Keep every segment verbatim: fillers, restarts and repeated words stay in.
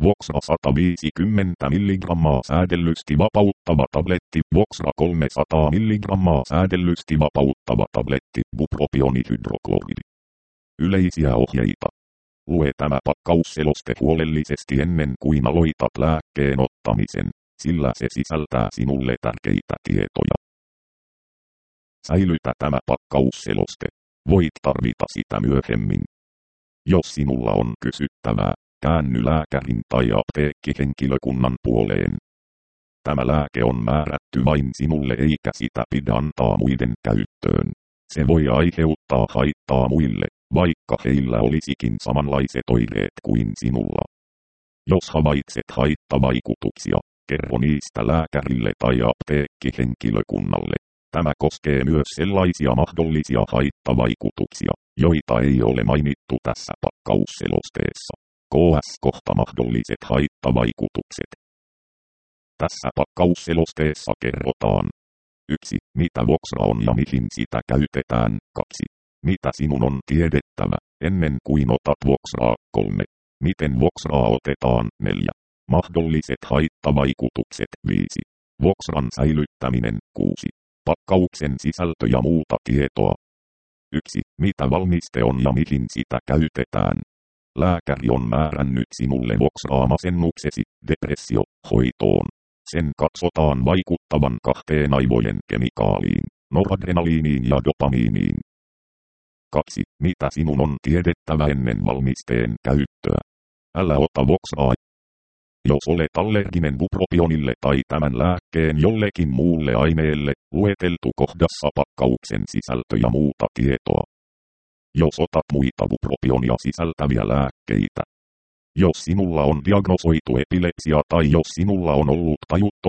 Voxra sata viisikymmentä milligrammaa säädellysti vapauttava tabletti. Voxra kolmesataa milligrammaa säädellysti vapauttava tabletti. Bupropionihydrokloridi. Yleisiä ohjeita. Lue tämä pakkausseloste huolellisesti ennen kuin aloitat lääkkeen ottamisen, sillä se sisältää sinulle tärkeitä tietoja. Säilytä tämä pakkausseloste. Voit tarvita sitä myöhemmin. Jos sinulla on kysyttävää, käänny lääkärin tai apteekkihenkilökunnan puoleen. Tämä lääke on määrätty vain sinulle eikä sitä pidä antaa muiden käyttöön. Se voi aiheuttaa haittaa muille, vaikka heillä olisikin samanlaiset oireet kuin sinulla. Jos havaitset haittavaikutuksia, kerro niistä lääkärille tai apteekkihenkilökunnalle. Tämä koskee myös sellaisia mahdollisia haittavaikutuksia, joita ei ole mainittu tässä pakkausselosteessa. Ks kohta mahdolliset haittavaikutukset. Tässä pakkausselosteessa kerrotaan. yksi. Mitä Voxra on ja mihin sitä käytetään. kaksi. Mitä sinun on tiedettävä, ennen kuin otat Voxraa. kolme. Miten Voxraa otetaan. neljä. Mahdolliset haittavaikutukset. viisi. Voxran säilyttäminen. kuusi. Pakkauksen sisältö ja muuta tietoa. yksi. Mitä valmiste on ja mihin sitä käytetään. Lääkäri on määrännyt sinulle Voxraa masennuksesi, depressio, hoitoon. Sen katsotaan vaikuttavan kahteen aivojen kemikaaliin, noradrenaliiniin ja dopamiiniin. kaksi. Mitä sinun on tiedettävä ennen valmisteen käyttöä. Älä ota Voxraa. Jos olet allerginen bupropionille tai tämän lääkkeen jollekin muulle aineelle, lueteltu kohdassa pakkauksen sisältö ja muuta tietoa. Jos otat muita bupropionia sisältäviä lääkkeitä. Jos sinulla on diagnosoitu epilepsia tai jos sinulla on ollut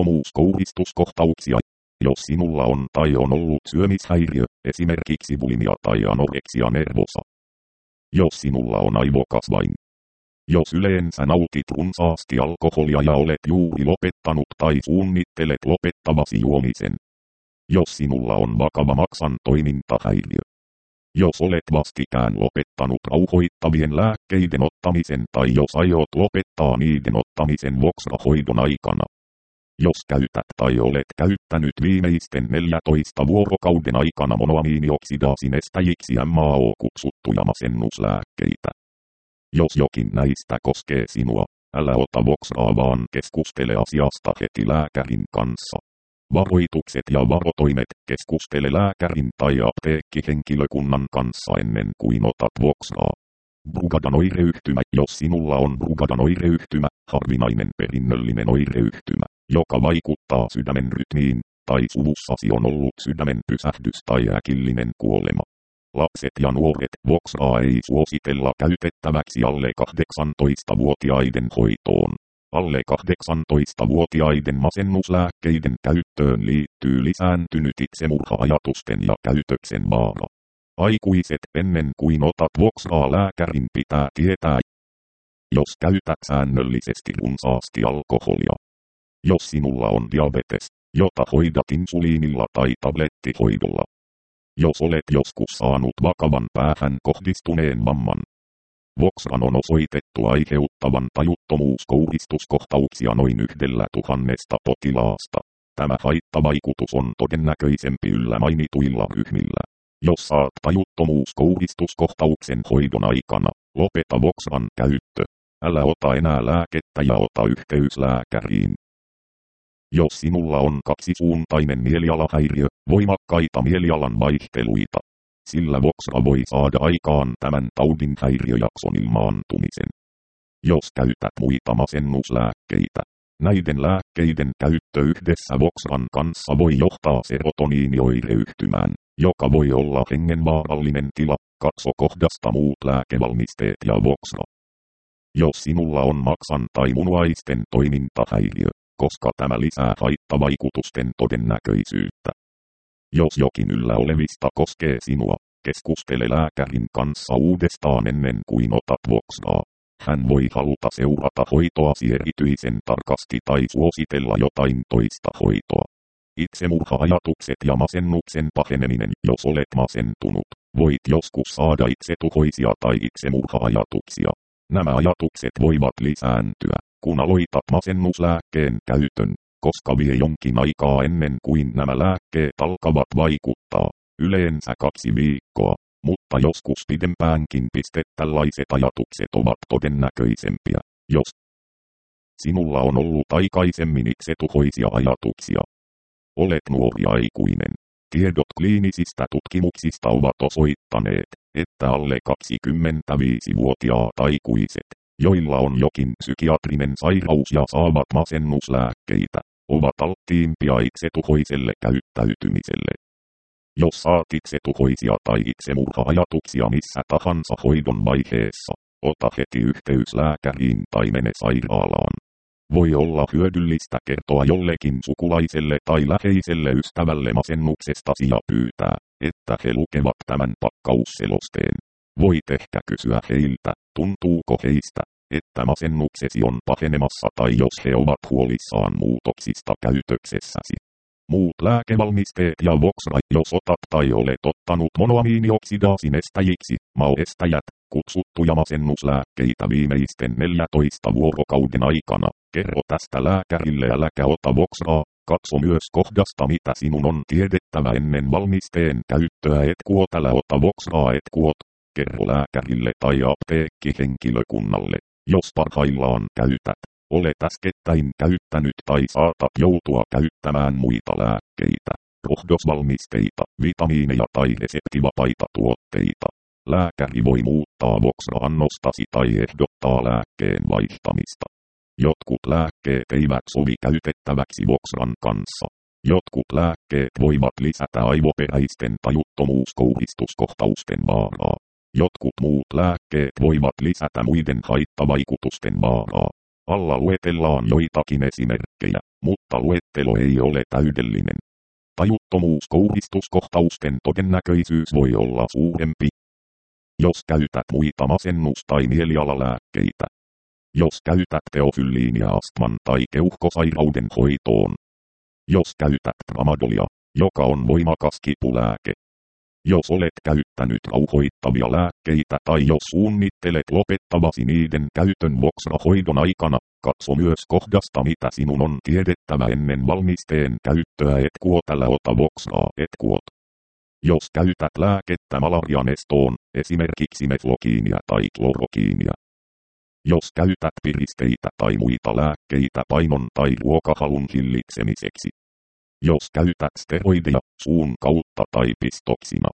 tajuttomuuskouristuskohtauksia. Jos sinulla on tai on ollut syömishäiriö, esimerkiksi bulimia tai anorexia nervosa. Jos sinulla on aivokasvain. Jos yleensä nautit runsaasti alkoholia ja olet juuri lopettanut tai suunnittelet lopettavasi juomisen. Jos sinulla on vakava maksan toimintahäiriö. Jos olet vastikään lopettanut rauhoittavien lääkkeiden ottamisen tai jos aiot lopettaa niiden ottamisen Voxra-hoidon aikana. Jos käytät tai olet käyttänyt viimeisten neljäntoista vuorokauden aikana monoamiinioksidaasin estäjiksi M A O kutsuttuja masennuslääkkeitä. Jos jokin näistä koskee sinua, älä ota Voxraa vaan keskustele asiasta heti lääkärin kanssa. Varoitukset ja varotoimet. Keskustele lääkärin tai apteekkihenkilökunnan kanssa ennen kuin otat Voxraa. Brugadan oireyhtymä. Jos sinulla on Brugadan oireyhtymä, harvinainen perinnöllinen oireyhtymä, joka vaikuttaa sydämen rytmiin, tai suvussasi on ollut sydämen pysähdys tai äkillinen kuolema. Lapset ja nuoret. Voxraa ei suositella käytettäväksi alle kahdeksantoistavuotiaiden hoitoon. Alle kahdeksantoistavuotiaiden masennuslääkkeiden käyttöön liittyy lisääntynyt itsemurha-ajatusten ja käytöksen vaara. Aikuiset ennen kuin otat Voxraa lääkärin pitää tietää. Jos käytät säännöllisesti runsaasti alkoholia. Jos sinulla on diabetes, jota hoidat insuliinilla tai tablettihoidolla. Jos olet joskus saanut vakavan päähän kohdistuneen vamman. Voxran on osoitettu aiheuttavan tajuttomuuskouristuskohtauksia noin yhdellä tuhannesta potilaasta. Tämä haittavaikutus on todennäköisempi yllä mainituilla ryhmillä. Jos saat tajuttomuuskouristuskohtauksen hoidon aikana, lopeta Voxran käyttö. Älä ota enää lääkettä ja ota yhteys lääkäriin. Jos sinulla on kaksisuuntainen mielialahäiriö, voimakkaita mielialan vaihteluita. Sillä Voxra voi saada aikaan tämän taudin häiriöjakson ilmaantumisen. Jos käytät muita masennuslääkkeitä, näiden lääkkeiden käyttö yhdessä Voxran kanssa voi johtaa serotoniinioireyhtymään, joka voi olla hengenvaarallinen tila. Katso kohdasta muut lääkevalmisteet ja Voxra. Jos sinulla on maksan tai munuaisten toimintahäiriö, koska tämä lisää haittavaikutusten todennäköisyyttä. Jos jokin yllä olevista koskee sinua, keskustele lääkärin kanssa uudestaan ennen kuin otat Voxraa. Hän voi haluta seurata hoitoasi erityisen tarkasti tai suositella jotain toista hoitoa. Itsemurha-ajatukset ja masennuksen paheneminen. Jos olet masentunut, voit joskus saada itsetuhoisia tai itsemurha-ajatuksia. Nämä ajatukset voivat lisääntyä, kun aloitat masennuslääkkeen käytön, koska vie jonkin aikaa ennen kuin nämä lääkkeet alkavat vaikuttaa, yleensä kaksi viikkoa, mutta joskus pidempäänkin piste tällaiset ajatukset ovat todennäköisempiä, jos sinulla on ollut aikaisemmin itsetuhoisia ajatuksia. Olet nuori aikuinen. Tiedot kliinisistä tutkimuksista ovat osoittaneet, että alle kaksikymmentäviisivuotiaat aikuiset, joilla on jokin psykiatrinen sairaus ja saavat masennuslääkkeitä, ovat alttiimpia itsetuhoiselle käyttäytymiselle. Jos saat itsetuhoisia tai itsemurha-ajatuksia missä tahansa hoidon vaiheessa, ota heti yhteys lääkäriin tai mene sairaalaan. Voi olla hyödyllistä kertoa jollekin sukulaiselle tai läheiselle ystävälle masennuksestasi ja pyytää, että he lukevat tämän pakkausselosteen. Voit ehkä kysyä heiltä, tuntuuko heistä, että masennuksesi on pahenemassa tai jos he ovat huolissaan muutoksista käytöksessäsi. Muut lääkevalmisteet ja Voxra, jos otat tai olet ottanut monoamiinioksidaasin estäjiksi, M A O-estäjät, kutsuttuja masennuslääkkeitä viimeisten neljäntoista vuorokauden aikana, kerro tästä lääkärille äläkä ota Voxraa, katso myös kohdasta mitä sinun on tiedettävä ennen valmisteen käyttöä etkuot älä ota Voxraa etkuot, kerro lääkärille tai apteekkihenkilökunnalle, jos parhaillaan käytät. Olet äskettäin käyttänyt tai saatat joutua käyttämään muita lääkkeitä, rohdosvalmisteita, vitamiineja tai reseptivapaita tuotteita. Lääkäri voi muuttaa Voxra-annostasi tai ehdottaa lääkkeen vaihtamista. Jotkut lääkkeet eivät sovi käytettäväksi Voxran kanssa. Jotkut lääkkeet voivat lisätä aivoperäisten tajuttomuuskouhistuskohtausten vaaraa. Jotkut muut lääkkeet voivat lisätä muiden haittavaikutusten vaaraa. Alla luetellaan joitakin esimerkkejä, mutta luettelo ei ole täydellinen. Tajuttomuuskouhistuskohtausten todennäköisyys voi olla suurempi, jos käytät muita masennus- tai mielialalääkkeitä. Jos käytät teofylliiniä astman tai keuhkosairauden hoitoon. Jos käytät tramadolia, joka on voimakas kipulääke. Jos olet käyttänyt rauhoittavia lääkkeitä tai jos suunnittelet lopettavasi niiden käytön Voxra-hoidon aikana, katso myös kohdasta mitä sinun on tiedettävä ennen valmisteen käyttöä etkuot älä ota Voxraa etkuot. Jos käytät lääkettä malarian estoon, esimerkiksi meflokiinia tai klorokiinia. Jos käytät piristeitä tai muita lääkkeitä painon tai ruokahalun hillitsemiseksi. Jos käytät steroideja suun kautta tai pistoksina.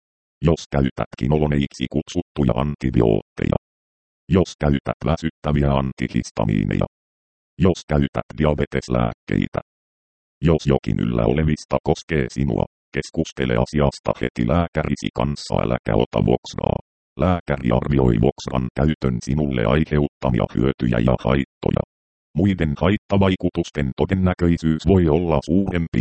Jos käytät kinoloneiksi kutsuttuja antibiootteja. Jos käytät väsyttäviä antihistamiineja. Jos käytät diabeteslääkkeitä. Jos jokin yllä olevista koskee sinua, keskustele asiasta heti lääkärisi kanssa äläkä ota Voxraa. Lääkäri arvioi Voxran käytön sinulle aiheuttamia hyötyjä ja haittoja. Muiden haittavaikutusten todennäköisyys voi olla suurempi.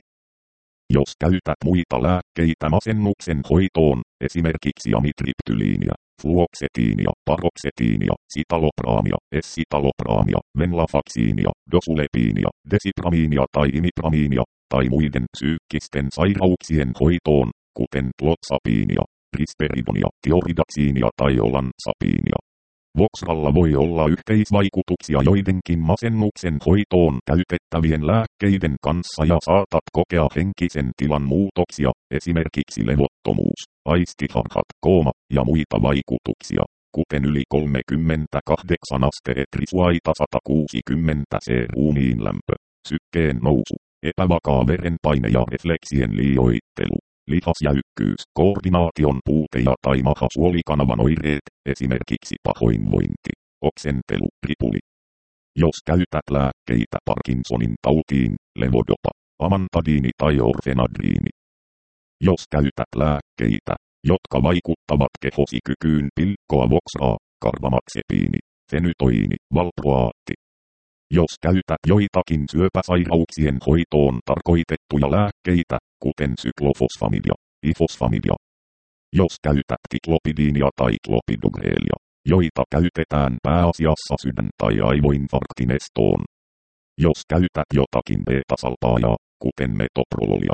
Jos käytät muita lääkkeitä masennuksen hoitoon, esimerkiksi amitriptyliinia, fluoksetiinia, paroksetiinia, sitalopraamia, essitalopraamia, venlafaksiinia, dosulepiinia, desipramiinia tai imipramiinia, tai muiden psyykkisten sairauksien hoitoon, kuten klotsapiinia, risperidonia, tioridaksiinia tai olansapiinia. Voxralla voi olla yhteisvaikutuksia joidenkin masennuksen hoitoon käytettävien lääkkeiden kanssa ja saatat kokea henkisen tilan muutoksia, esimerkiksi levottomuus, aistiharhat, kooma ja muita vaikutuksia, kuten yli kolmekymmentäkahdeksan astetta risuaita sata kuusikymmentä C ruumiin lämpö, sykkeen nousu, epävakaa verenpaine ja refleksien liioittelu. Lihasjäykkyys, koordinaation puute ja tai mahasuolikanavan oireet, esimerkiksi pahoinvointi, oksentelu, ripuli. Jos käytät lääkkeitä Parkinsonin tautiin, levodopa, amantadiini tai orfenadriini. Jos käytät lääkkeitä, jotka vaikuttavat kehosi kykyyn pilkkoa Voxraa, karbamaxepiini, fenytoiini, valproaatti. Jos käytät joitakin syöpäsairauksien hoitoon tarkoitettuja lääkkeitä, kuten syklofosfamidia, ifosfamidia. Jos käytät tiklopidiinia tai klopidogreelia, joita käytetään pääasiassa sydän- tai aivoinfarktin estoon. Jos käytät jotakin beta-salpaajaa, kuten metoprololia.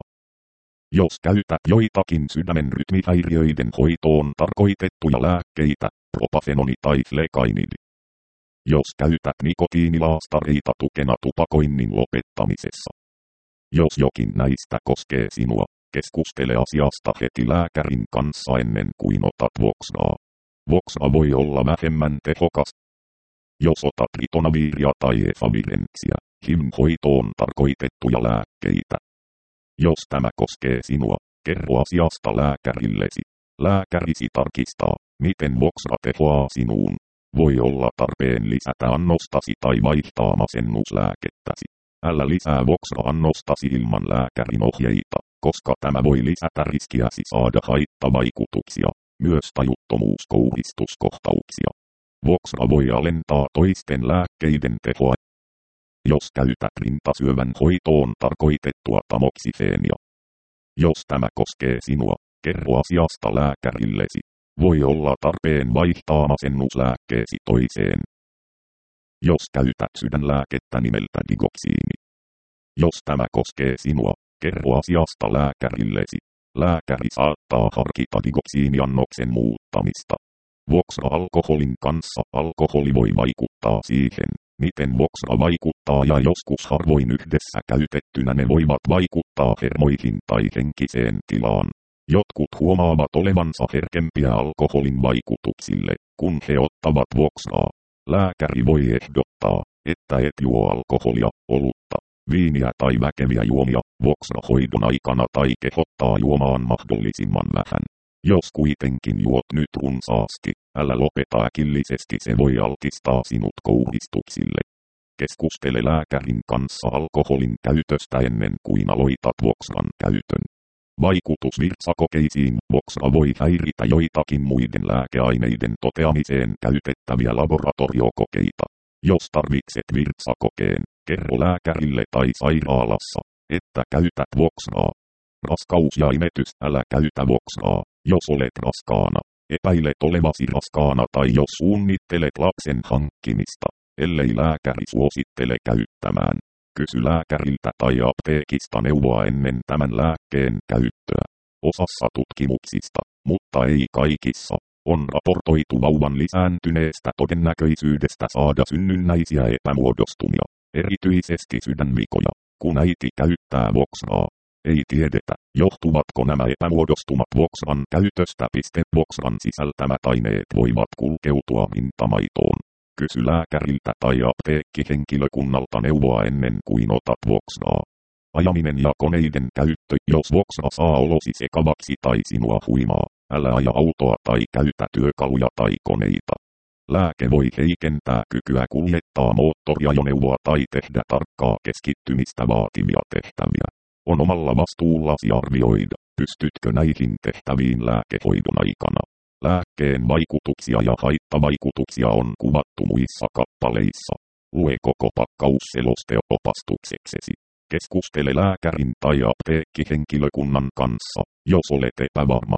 Jos käytät joitakin sydämen rytmihäiriöiden hoitoon tarkoitettuja lääkkeitä, propafenoni tai flekainidi. jos käytät nikotiinilaastareita tukena tupakoinnin lopettamisessa. Jos jokin näistä koskee sinua, keskustele asiasta heti lääkärin kanssa ennen kuin otat Voxnaa. Voxna voi olla vähemmän tehokas, jos otat ritonaviria tai efavirenssiä, H I V-hoitoon tarkoitettuja lääkkeitä. Jos tämä koskee sinua, kerro asiasta lääkärillesi. Lääkärisi tarkistaa, miten Voxna tehoaa sinuun. Voi olla tarpeen lisätä annostasi tai vaihtaa masennuslääkettäsi. Älä lisää Voxna-annostasi ilman lääkärin ohjeita, koska tämä voi lisätä riskiäsi saada haittavaikutuksia, myös tajuttomuuskouhistuskohtauksia. Voxna voi alentaa toisten lääkkeiden tehoa, jos käytät rintasyövän hoitoon tarkoitettua tamoksifeenia. Jos tämä koskee sinua, kerro asiasta lääkärillesi. Voi olla tarpeen vaihtaa masennuslääkkeesi toiseen, jos käytät sydänlääkettä nimeltä digoksiini. Jos tämä koskee sinua, kerro asiasta lääkärillesi. Lääkäri saattaa harkita digoksiiniannoksen muuttamista. Voxna-alkoholin kanssa alkoholi voi vaikuttaa siihen, miten Voxna vaikuttaa, ja joskus harvoin yhdessä käytettynä ne voivat vaikuttaa hermoihin tai henkiseen tilaan. Jotkut huomaavat olevansa herkempiä alkoholin vaikutuksille, kun he ottavat Voxnaa. Lääkäri voi ehdottaa, että et juo alkoholia, olutta, viiniä tai väkeviä juomia Voxna-hoidon aikana tai kehottaa juomaan mahdollisimman vähän. Jos kuitenkin juot nyt runsaasti, älä lopeta äkillisesti, se voi altistaa sinut kouhistuksille. Keskustele lääkärin kanssa alkoholin käytöstä ennen kuin aloitat Voxnan käytön. Vaikutus virtsakokeisiin. Voxna voi häiritä joitakin muiden lääkeaineiden toteamiseen käytettäviä laboratoriokokeita. Jos tarvitset virtsakokeen, kerro lääkärille tai sairaalassa, että käytät Voxnaa. Raskaus ja imetys. Älä käytä Voxnaa, jos olet raskaana, epäilet olevasi raskaana tai jos suunnittelet lapsen hankkimista, ellei lääkäri suosittele käyttämään. Kysy lääkäriltä tai apteekista neuvoa ennen tämän lääkkeen käyttöä. Osassa tutkimuksista, mutta ei kaikissa, on raportoitu vauvan lisääntyneestä todennäköisyydestä saada synnynnäisiä epämuodostumia, erityisesti sydänvikoja, kun äiti käyttää Voxnaa. Ei tiedetä, johtuvatko nämä epämuodostumat Voxnan käytöstä. Voxnan sisältämät aineet voivat kulkeutua rintamaitoon. Kysy lääkäriltä tai apteekkihenkilökunnalta neuvoa ennen kuin otat Voxnaa. Ajaminen ja koneiden käyttö. Jos Voxna saa olosi sekavaksi tai sinua huimaa, älä aja autoa tai käytä työkaluja tai koneita. Lääke voi heikentää kykyä kuljettaa moottoriajoneuvoa tai tehdä tarkkaa keskittymistä vaativia tehtäviä. On omalla vastuullasi arvioida, pystytkö näihin tehtäviin lääkehoidon aikana. Lääkkeen vaikutuksia ja haittavaikutuksia on kuvattu muissa kappaleissa. Lue koko pakkausseloste opastukseksesi. Keskustele lääkärin tai apteekkihenkilökunnan kanssa, jos olet epävarma.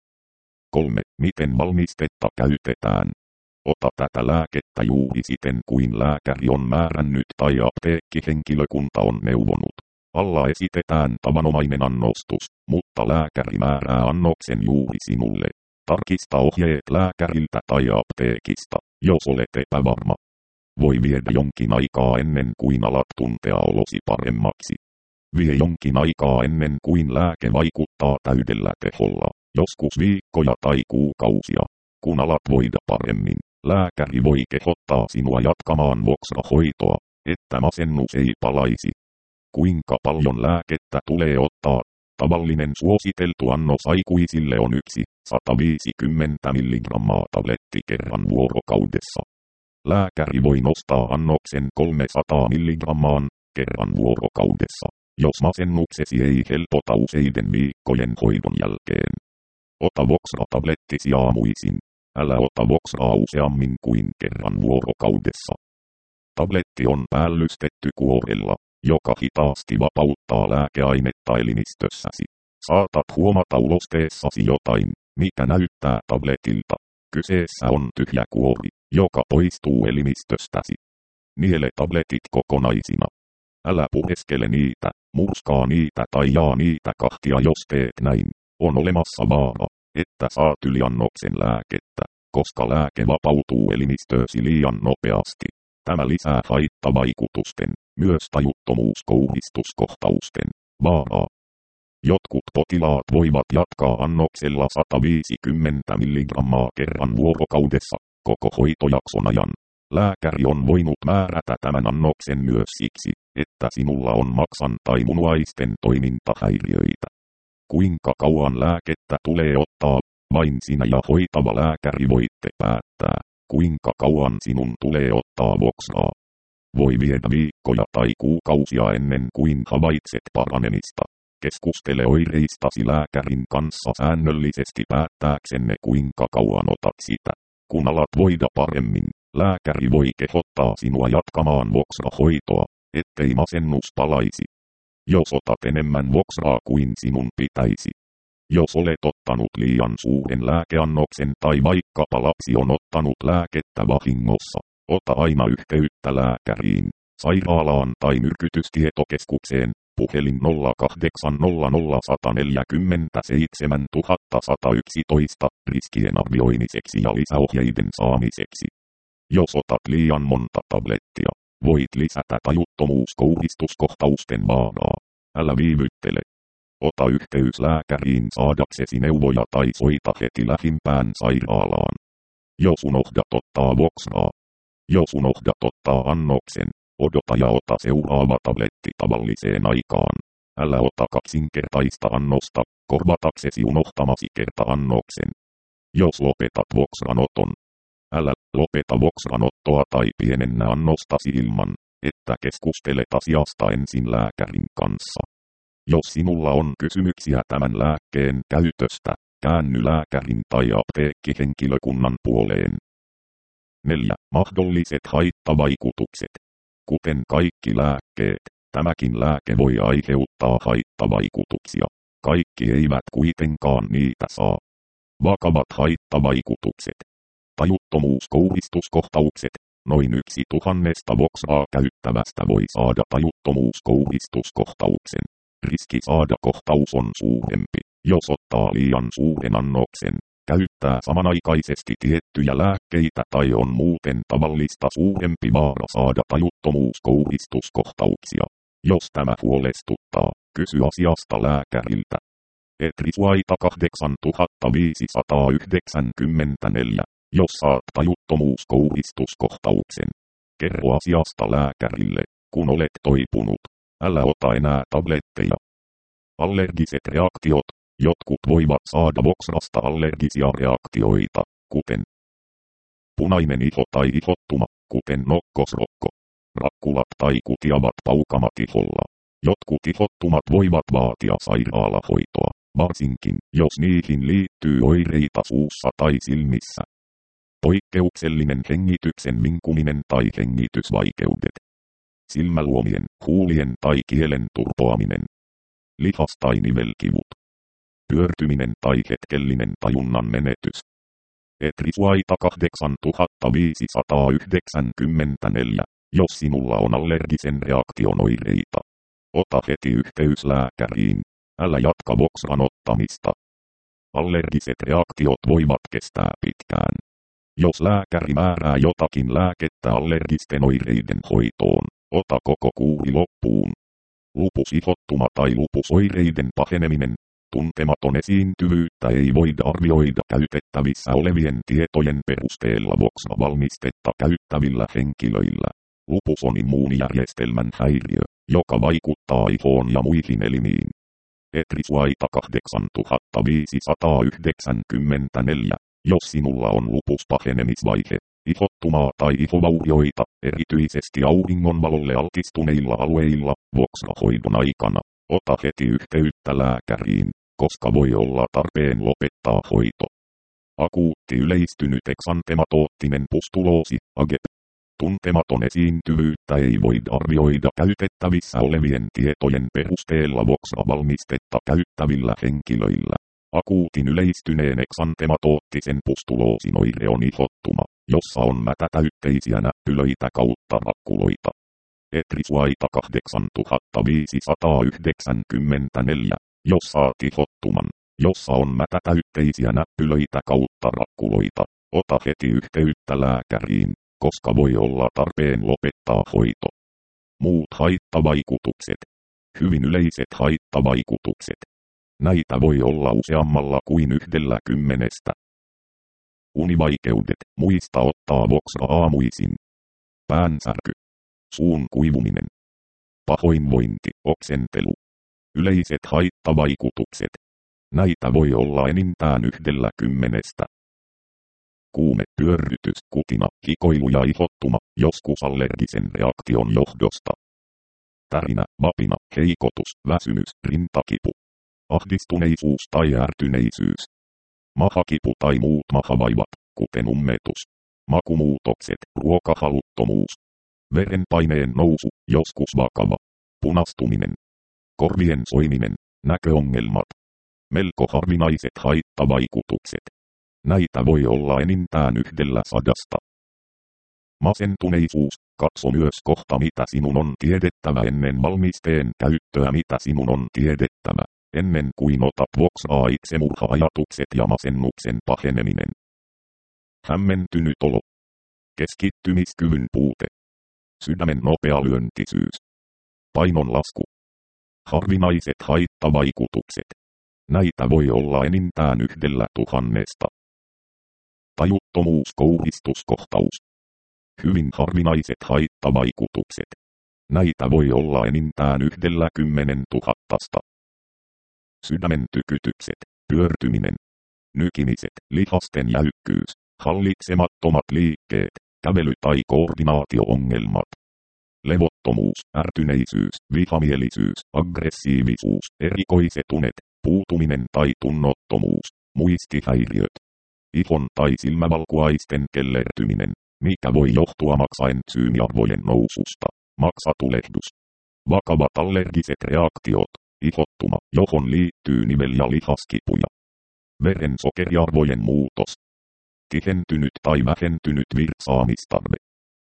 kolme. Miten valmistetta käytetään? Ota tätä lääkettä juuri siten kuin lääkäri on määrännyt tai apteekkihenkilökunta on neuvonut. Alla esitetään tavanomainen annostus, mutta lääkäri määrää annoksen juuri sinulle. Tarkista ohjeet lääkäriltä tai apteekista, jos olet epävarma. Voi viedä jonkin aikaa ennen kuin alat tuntea olosi paremmaksi. Vie jonkin aikaa ennen kuin lääke vaikuttaa täydellä teholla, joskus viikkoja tai kuukausia. Kun alat voida paremmin, lääkäri voi kehottaa sinua jatkamaan Voxna-hoitoa, että masennus ei palaisi. Kuinka paljon lääkettä tulee ottaa? Tavallinen suositeltu annos aikuisille on yksi sata viisikymmentä milligrammaa tabletti kerran vuorokaudessa. Lääkäri voi nostaa annoksen kolmesataa milligrammaan kerran vuorokaudessa, jos masennuksesi ei helpota useiden viikkojen hoidon jälkeen. Ota Voxna-tablettisi aamuisin. Älä ota Voxnaa useammin kuin kerran vuorokaudessa. Tabletti on päällystetty kuorella, joka hitaasti vapauttaa lääkeainetta elimistössäsi. Saatat huomata ulosteessasi jotain, mikä näyttää tabletilta. Kyseessä on tyhjä kuori, joka poistuu elimistöstäsi. Niele tabletit kokonaisina. Älä pureskele niitä, murskaa niitä tai jaa niitä kahtia, jos teet näin. On olemassa vaara, että saat yliannoksen lääkettä, koska lääke vapautuu elimistöösi liian nopeasti. Tämä lisää haittavaikutusten, myös tajuttomuuskouhistuskohtausten, vaaraa. Jotkut potilaat voivat jatkaa annoksella sata viisikymmentä milligrammaa kerran vuorokaudessa, koko hoitojakson ajan. Lääkäri on voinut määrätä tämän annoksen myös siksi, että sinulla on maksan tai munuaisten toimintahäiriöitä. Kuinka kauan lääkettä tulee ottaa, vain sinä ja hoitava lääkäri voitte päättää, kuinka kauan sinun tulee ottaa Voxraa. Voi viedä viikkoja tai kuukausia ennen kuin havaitset paranemista. Keskustele oireistasi lääkärin kanssa säännöllisesti päättääksenne kuinka kauan otat sitä. Kun alat voida paremmin, lääkäri voi kehottaa sinua jatkamaan Voxra-hoitoa, ettei masennus palaisi. Jos otat enemmän Voxraa kuin sinun pitäisi. Jos olet ottanut liian suuren lääkeannoksen tai vaikkapa lapsi on ottanut lääkettä vahingossa, ota aina yhteyttä lääkäriin, sairaalaan tai myrkytystietokeskukseen, puhelin nolla kahdeksan nolla nolla yksi neljä seitsemän yksi yksi yksi riskien arvioimiseksi ja lisäohjeiden saamiseksi. Jos otat liian monta tablettia, voit lisätä tajuttomuuskouhistuskohtausten vaaraa. Älä viivyttele. Ota yhteys lääkäriin saadaksesi neuvoja tai soita heti lähimpään sairaalaan. Jos unohdat ottaa Voxraa. Jos unohdat ottaa annoksen, odota ja ota seuraava tabletti tavalliseen aikaan. Älä ota kaksinkertaista annosta, korvataksesi unohtamasi kerta-annoksen. Jos lopetat Voxranoton. Älä lopeta Voxranottoa tai pienennä annostasi ilman, että keskustelet asiasta ensin lääkärin kanssa. Jos sinulla on kysymyksiä tämän lääkkeen käytöstä, käänny lääkärin tai apteekkihenkilökunnan puoleen. neljä. Mahdolliset haittavaikutukset. Kuten kaikki lääkkeet, tämäkin lääke voi aiheuttaa haittavaikutuksia. Kaikki eivät kuitenkaan niitä saa. Vakavat haittavaikutukset. Tajuttomuuskouhistuskohtaukset. Noin yksi tuhannesta Voxraa käyttävästä voi saada tajuttomuuskouhistuskohtauksen. Riski saada kohtaus on suurempi, jos ottaa liian suuren annoksen, käyttää samanaikaisesti tiettyjä lääkkeitä tai on muuten tavallista suurempi vaara saada tajuttomuuskouhistuskohtauksia. Jos tämä huolestuttaa, kysy asiasta lääkäriltä. Etrisuaita kahdeksantuhattaviisisataayhdeksänkymmentäneljä. Jos saat tajuttomuuskouhistuskohtauksen, kerro asiasta lääkärille, kun olet toipunut. Älä ota enää tabletteja. Allergiset reaktiot. Jotkut voivat saada Voxrasta allergisia reaktioita, kuten punainen iho tai ihottuma, kuten nokkosrokko. Rakkulat tai kutiavat paukamat iholla. Jotkut ihottumat voivat vaatia sairaalahoitoa, varsinkin jos niihin liittyy oireita suussa tai silmissä. Poikkeuksellinen hengityksen vinkuminen tai hengitysvaikeudet. Silmäluomien, huulien tai kielen turpoaminen. Lihas- tai nivelkivut. Pyörtyminen tai hetkellinen tajunnan menetys. Etrisuaita kahdeksantuhattaviisisataayhdeksänkymmentäneljä. Jos sinulla on allergisen reaktion oireita, ota heti yhteys lääkäriin. Älä jatka Voxran ottamista. Allergiset reaktiot voivat kestää pitkään. Jos lääkäri määrää jotakin lääkettä allergisten oireiden hoitoon, ota koko kuuri loppuun. Lupusihottuma tai lupusoireiden paheneminen. Tuntematon esiintyvyyttä ei voida arvioida käytettävissä olevien tietojen perusteella Voxra-valmistetta käyttävillä henkilöillä. Lupus on immuunijärjestelmän häiriö, joka vaikuttaa ihoon ja muihin elimiin. Etrisuaita kahdeksantuhattaviisisataayhdeksänkymmentäneljä. Jos sinulla on lupuspahenemisvaihe, ihottumaa tai ihovaurioita, erityisesti auringonvalolle altistuneilla alueilla, Voxra-hoidon aikana, ota heti yhteyttä lääkäriin, koska voi olla tarpeen lopettaa hoito. Akuutti yleistynyt eksantematootinen pustuloosi, A G E P. Tuntematon esiintyvyyttä ei voida arvioida käytettävissä olevien tietojen perusteella Voxra-valmistetta käyttävillä henkilöillä. Akuutin yleistyneen eksantematoottisen pustuloosin oire on ihottuma, jossa on mätätäytteisiä näppylöitä kautta rakkuloita. Etrisuaita kahdeksantuhattaviisisataayhdeksänkymmentäneljä. Jos saat ihottuman, jossa on mätätäytteisiä näppylöitä kautta rakkuloita, ota heti yhteyttä lääkäriin, koska voi olla tarpeen lopettaa hoito. Muut haittavaikutukset. Hyvin yleiset haittavaikutukset. Näitä voi olla useammalla kuin yhdellä kymmenestä. Univaikeudet. Muista ottaa Voxra aamuisin. Päänsärky. Suun kuivuminen. Pahoinvointi. Oksentelu. Yleiset haittavaikutukset. Näitä voi olla enintään yhdellä kymmenestä. Kuume, pyörrytys, kutina, hikoilu ja ihottuma, joskus allergisen reaktion johdosta. Tärinä, vapina, heikotus, väsymys, rintakipu. Ahdistuneisuus tai ärtyneisyys. Mahakipu tai muut mahavaivat, kuten ummetus. Makumuutokset, ruokahaluttomuus. Verenpaineen nousu, joskus vakava. Punastuminen. Korvien soiminen, näköongelmat. Melko harvinaiset haittavaikutukset. Näitä voi olla enintään yhdellä sadasta. Masentuneisuus. Katso myös kohta mitä sinun on tiedettävä ennen valmisteen käyttöä mitä sinun on tiedettävä, ennen kuin otat Voxraa itsemurha-ajatukset ja masennuksen paheneminen. Hämmentynyt olo. Keskittymiskyvyn puute. Sydämen nopea lyöntisyys. Painon lasku. Harvinaiset haittavaikutukset. Näitä voi olla enintään yhdellä tuhannesta. Tajuttomuus, kouristuskohtaus. Hyvin harvinaiset haittavaikutukset. Näitä voi olla enintään yhdellä kymmenen tuhattasta. Sydämen tykytykset, pyörtyminen. Nykimiset, lihasten jäykkyys, hallitsemattomat liikkeet, kävely- tai koordinaatio-ongelmat. Levottomuus, ärtyneisyys, vihamielisyys, aggressiivisuus, erikoiset unet, puutuminen tai tunnottomuus, muistihäiriöt. Ihon tai silmävalkuaisten kellertyminen, mikä voi johtua maksaentsyymiarvojen noususta, maksatulehdus. Vakavat allergiset reaktiot, ihottuma, johon liittyy nivel- ja lihaskipuja. Verensokeriarvojen muutos. Tihentynyt tai vähentynyt virtsaamistarve.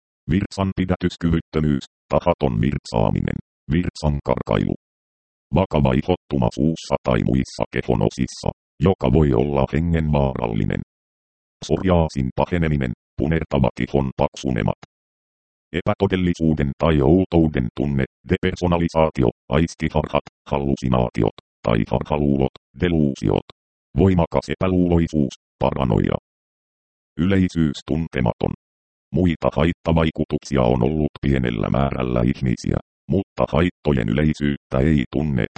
Virtsanpidätyskyvyttömyys, tahaton virtsaaminen, virtsankarkailu. Vakava ihottuma suussa tai muissa kehon osissa, joka voi olla hengenvaarallinen. Psoriaasin paheneminen, punertavat ihon paksunemat. Epätodellisuuden tai outouden tunne, depersonalisaatio, aistiharhat, hallusinaatiot, tai harhaluulot, deluusiot. Voimakas epäluuloisuus, paranoia. Yleisyys tuntematon. Muita haittavaikutuksia on ollut pienellä määrällä ihmisiä, mutta haittojen yleisyyttä ei tunneta.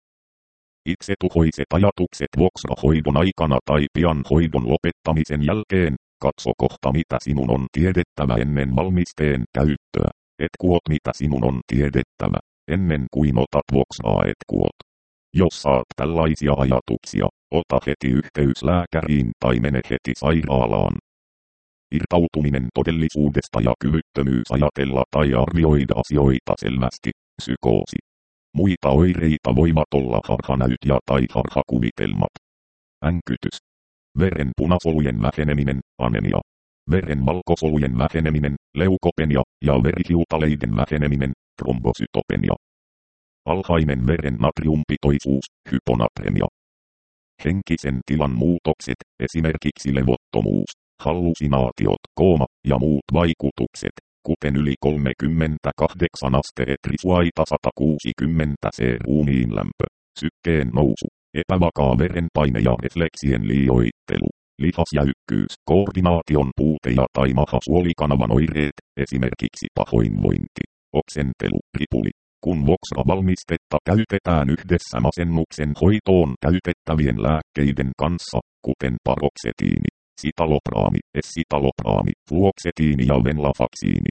Itsetuhoiset ajatukset Voxra-hoidon aikana tai pian hoidon lopettamisen jälkeen, katso kohta mitä sinun on tiedettävä ennen valmisteen käyttöä, et kuot mitä sinun on tiedettävä, ennen kuin otat Voxraa et kuot. Jos saat tällaisia ajatuksia, ota heti yhteys lääkäriin tai mene heti sairaalaan. Irtautuminen todellisuudesta ja kyvyttömyys ajatella tai arvioida asioita selvästi, psykoosi. Muita oireita voivat olla harhanäyt ja tai harhakuvitelmat. Änkytys. Veren punasolujen väheneminen, anemia. Veren valkosolujen väheneminen, leukopenia, ja verihiutaleiden väheneminen, trombosytopenia. Alhainen veren natriumpitoisuus, hyponatremia. Henkisen tilan muutokset, esimerkiksi levottomuus, hallusinaatiot, kooma ja muut vaikutukset, kuten yli kolmekymmentäkahdeksan astetta trisuaita sata kuusikymmentä C ruumiin lämpö, sykkeen nousu, epävakaa verenpaine ja refleksien liioittelu, lihasjäykkyys, koordinaation puute ja tai mahasuolikanavan oireet, esimerkiksi pahoinvointi, oksentelu, ripuli. Kun Voxra-valmistetta käytetään yhdessä masennuksen hoitoon käytettävien lääkkeiden kanssa, kuten paroksetiini, sitalopraami, essitalopraami, fluoksetiini ja venlafaksiini.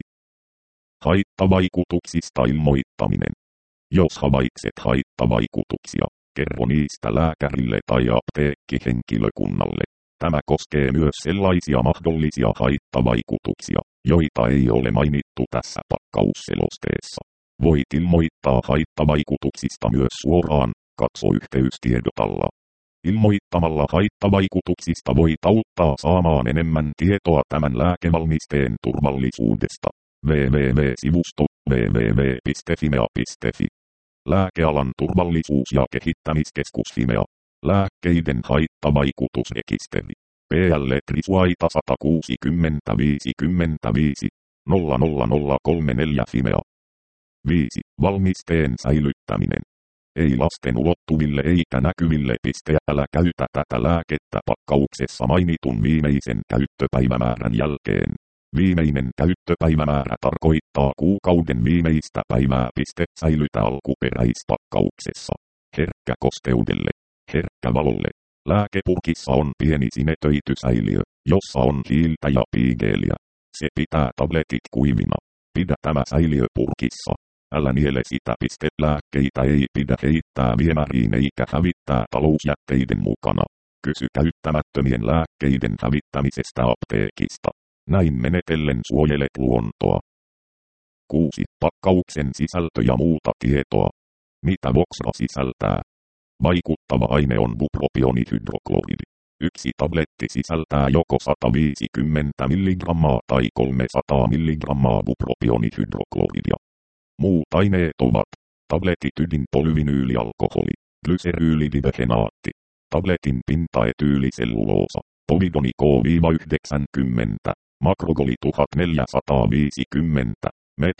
Haittavaikutuksista ilmoittaminen. Jos havaitset haittavaikutuksia, kerro niistä lääkärille tai apteekkihenkilökunnalle. Tämä koskee myös sellaisia mahdollisia haittavaikutuksia, joita ei ole mainittu tässä pakkausselosteessa. Voit ilmoittaa haittavaikutuksista myös suoraan, katso yhteystiedot alla. Ilmoittamalla haittavaikutuksista voit auttaa saamaan enemmän tietoa tämän lääkevalmisteen turvallisuudesta. double-u double-u double-u piste sivusto double-u double-u double-u piste fimea piste fi. Lääkealan turvallisuus- ja kehittämiskeskus Fimea. Lääkkeiden haittavaikutusrekisteri. P L Trisuaita sata kuusikymmentä viisikymmentäviisi nolla nolla nolla kolme neljä Fimea. viisi. Valmisteen säilyttäminen. Ei lasten ulottuville eikä näkyville piste. Älä käytä tätä lääkettä pakkauksessa mainitun viimeisen käyttöpäivämäärän jälkeen. Viimeinen käyttöpäivämäärä tarkoittaa kuukauden viimeistä päivää. Piste. Säilytä alkuperäispakkauksessa. Herkkä kosteudelle. Herkkä valolle. Lääkepurkissa on pieni sinetöity säiliö, jossa on hiiltä ja piigeeliä. Se pitää tabletit kuivina. Pidä tämä säiliö purkissa. Älä niele sitä. Piste. Lääkkeitä ei pidä heittää viemäriin eikä hävittää talousjätteiden mukana. Kysy käyttämättömien lääkkeiden hävittämisestä apteekista. Näin menetellen suojelet luontoa. kuusi. Pakkauksen sisältö ja muuta tietoa. Mitä Voxra sisältää? Vaikuttava aine on bupropionihydrokloridi. Yksi tabletti sisältää joko sata viisikymmentä milligrammaa tai kolmesataa milligrammaa bupropionihydrokloridia. Muut aineet ovat tabletitydin polyvinyylialkoholi, glyseryylidibehenaatti, tabletin pintaetyyliselluloosa, povidoni K yhdeksänkymmentä, makrogoli tuhatneljäsataaviisikymmentä,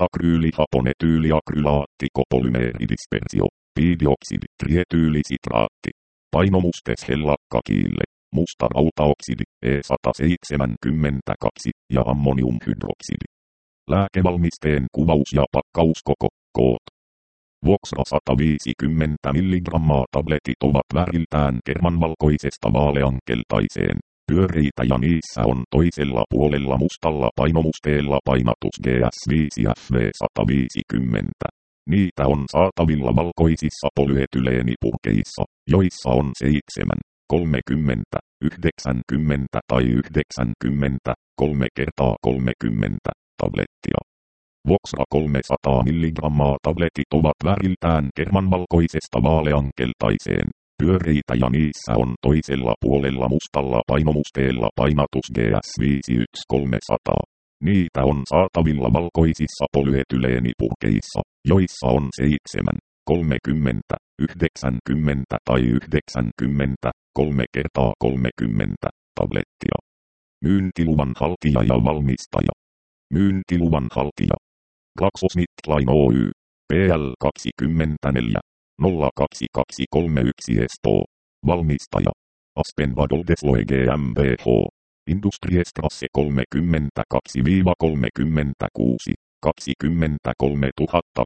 metakryylihaponetyyliakrylaatti kopolymeeridispersio, piidioksidi, trietyylisitраatti, painomustes hellakkakiille, musta rautaoksidi E sata seitsemänkymmentäkaksi ja ammoniumhydroksidi. Lääkevalmisteen kuvaus ja pakkauskoko, koot. Voxra sata viisikymmentä milligrammaa tabletit ovat väriltään kermanvalkoisesta vaaleankeltaiseen, pyöreitä ja niissä on toisella puolella mustalla painomusteella painatus G S viisi F V sata viisikymmentä. Niitä on saatavilla valkoisissa polyetyleenipurkeissa, joissa on seitsemän, kolmekymmentä, yhdeksänkymmentä tai yhdeksänkymmentä, kolme kertaa kolmekymmentä tablettia. Voxra kolmesataa milligrammaa tabletit ovat väriltään kermanvalkoisesta vaaleankeltaiseen, pyöreitä ja niissä on toisella puolella mustalla painomusteella painatus G S viisi yksi kolmesataa. Niitä on saatavilla valkoisissa polyetyleenipurkeissa, joissa on seitsemän, kolmekymmentä, yhdeksänkymmentä tai yhdeksänkymmentä, kolme kertaa kolmekymmentä tablettia. Myyntiluvan haltija ja valmistaja. Myyntiluvan haltija. GlaxoSmithKline Oy. P L kaksikymmentäneljä nolla kaksi kaksi kolme yksi Espoo. Valmistaja. Aspen Vadodesloe GmbH. Industriestrasse kolmekymmentäkaksi kolmekymmentäkuusi, kaksikymmentäkolme tuhatta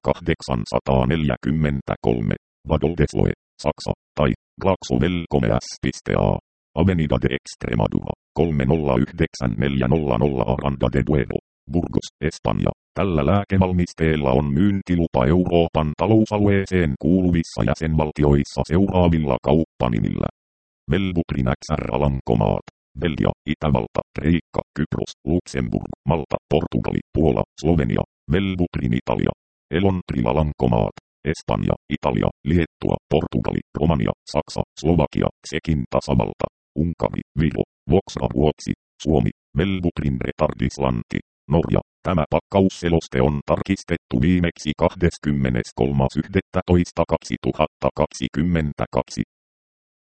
kahdeksansataaneljäkymmentäkolme, Vadodesloe, Saksa, tai Glaxo Wellcome S.A. Avenida de Extremadura, kolme nolla yhdeksän neljä nolla nolla Aranda de Duero, Burgos, Espanja. Tällä lääkevalmisteella on myyntilupa Euroopan talousalueeseen kuuluvissa jäsenvaltioissa seuraavilla kauppanimillä. Wellbutrin X R Alankomaat, Belgia, Itävalta, Kreikka, Kypros, Luxemburg, Malta, Portugali, Puola, Slovenia, Wellbutrin Italia, Elontril Alankomaat, Espanja, Italia, Liettua, Portugali, Romania, Saksa, Slovakia, Tšekin tasavalta, Unkari, Viro, Voxra Ruotsi, Suomi, Wellbutrin Retardislanti, Norja. Tämä pakkausseloste on tarkistettu viimeksi kahdeskymmeneskolmas yhdestoista kaksituhattakaksikymmentäkaksi.